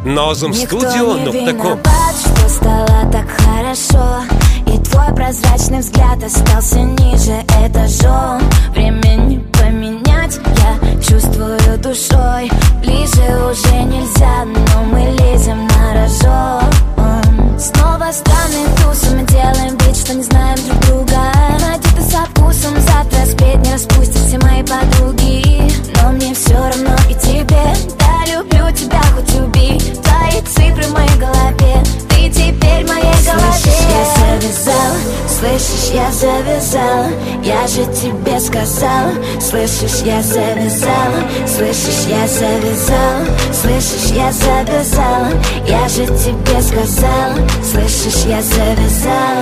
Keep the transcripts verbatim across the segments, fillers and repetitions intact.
Нозум Студио, но в таком. Что стало так хорошо, и твой прозрачный взгляд остался ниже этажом. Время не поменять, я чувствую душой. Ближе уже нельзя, но мы лезем на рожок. Снова странный туз, мы делаем вид, что не знаем друг друга. Одеты со вкусом, завтра сплетни распустят все мои подруги. Но мне все равно и тебе, да, люблю тебя, хоть убей. Твои цифры в моей голове, ты теперь в моей голове. Слышишь, я завязала, слышишь, я завязала, я же тебе сказала. Слышишь, я завязала, слышишь, я завязала, слышишь, я завязала, я же тебе сказала. Слышишь, я завязала.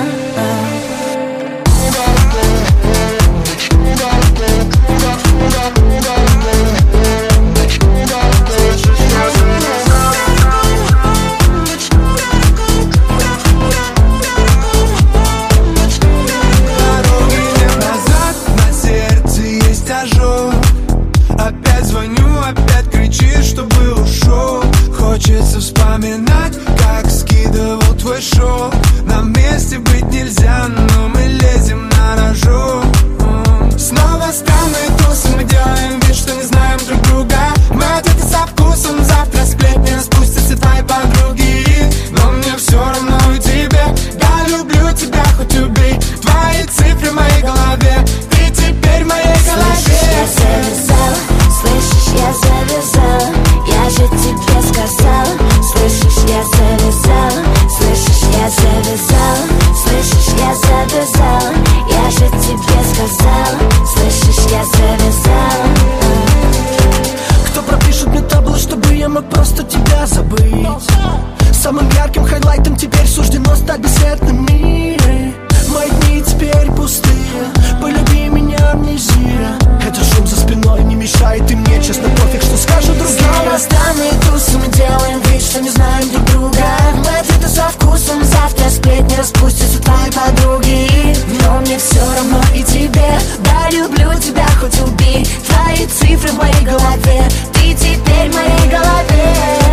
Опять звоню, опять кричишь, чтобы ушел. Хочется вспоминать, как скидывал твой шоу. На месте быть нельзя, но мы лезем на рожок. Снова странный туз, мы делаем вид, что не знаем друг друга. Мы одеты со вкусом, завтра сплетни распустятся твои подруги. Но мне все равно и тебе, да, люблю тебя, хоть убей. Твои цифры в моей голове, ты теперь в моей голове. Слышишь, я завязала, я же тебе сказала. Слышишь, я завязала, слышишь, я завязала, слышишь, я завязала, я же тебе сказала. Слышишь, я завязала. Кто пропишет мне табло, чтобы я мог просто тебя забыть? Самым ярким хайлайтом теперь суждено стать бесцветным мире. Мои дни теперь пустые, полюби меня, амнезия. Этот шум за спиной не мешает и мне, честно, пофиг, что скажут другие. Снова странные тусы, мы делаем вид, что не знаем друг друга. Мы одеты со вкусом, завтра сплетни распустятся твои подруги. Но мне все равно и тебе, да, люблю тебя, хоть убей. Твои цифры в моей голове, ты теперь в моей голове.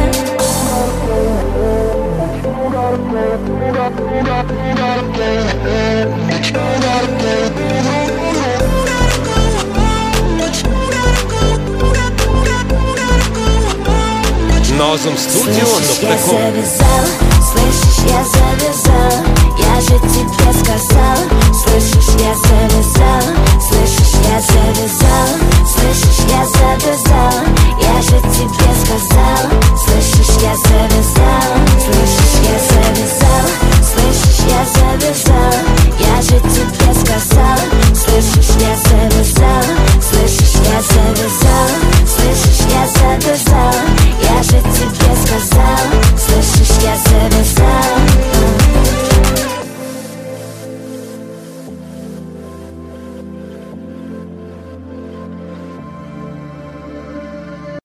Нозум Студио, Слышишь, в я таком. завязала, слышишь, я завязала, я же тебе сказала. Слышишь, я завязала, слышишь, я завязала, слышишь, я завязала, я же тебе сказала. Слышишь, я завязала, слышишь, я завязала, слышишь, я завязала, я же тебе сказала. Слышишь, я завязала, слышишь, я завязала, слышишь, я завязала, я же тебе сказала. Слышишь, я завязала.